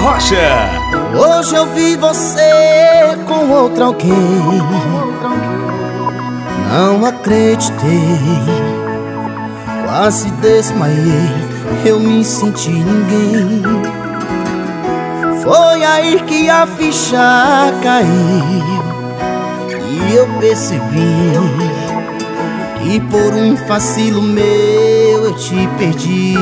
Rocha. Hoje eu vi você com outro alguém, não acreditei, quase desmaiei, eu me senti ninguém. Foi aí que a ficha caiu e eu percebi que por um vacilo meu eu te perdi.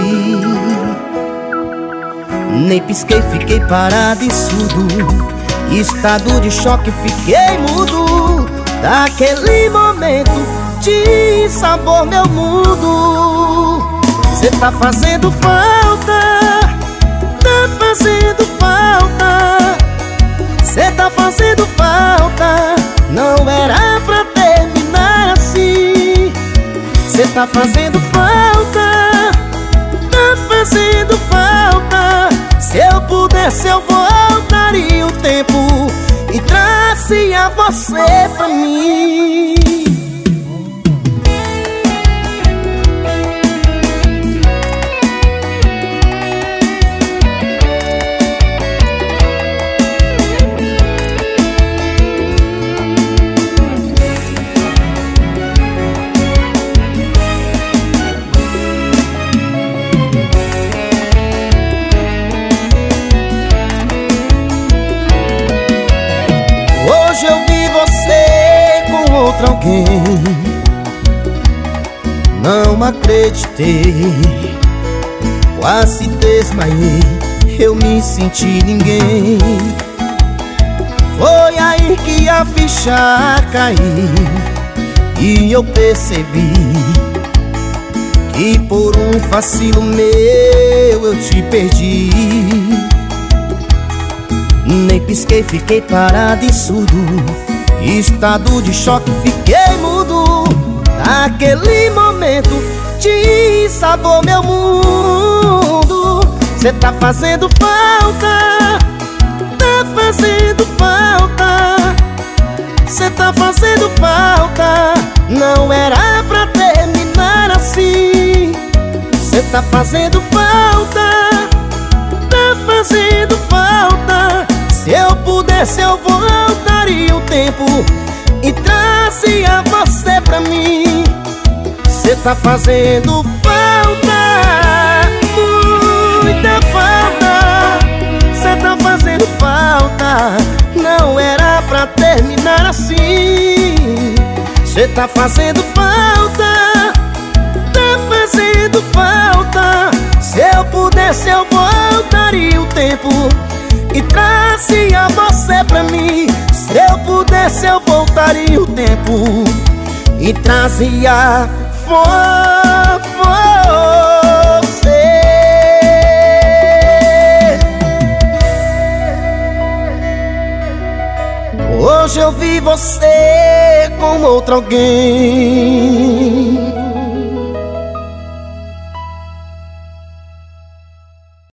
Nem pisquei, fiquei parado e surdo, estado de choque, fiquei mudo. Daquele momento de sabor meu mundo. Cê tá fazendo falta, tá fazendo falta. Cê tá fazendo falta, não era pra terminar assim. Cê tá fazendo falta, tá fazendo falta. Se eu pudesse eu voltaria o tempo e trazia você pra mim. Hoje eu vi você com outro alguém, não acreditei, quase desmaiei, eu me senti ninguém. Foi aí que a ficha caiu e eu percebi que por um vacilo meu eu te perdi. Nem pisquei, fiquei parado e surdo, estado de choque, fiquei mudo. Naquele momento de sabor meu mundo. Cê tá fazendo falta, tá fazendo falta. Cê tá fazendo falta, não era pra terminar assim. Cê tá fazendo falta, tá fazendo falta. Se eu pudesse eu voltaria o tempo e trazia você pra mim. Cê tá fazendo falta, muita falta. Cê tá fazendo falta, não era pra terminar assim. Cê tá fazendo falta, tá fazendo falta. Se eu pudesse eu voltaria o tempo e trazia você pra mim. Se eu pudesse eu voltaria o tempo e trazia você. Hoje eu vi você com outro alguém,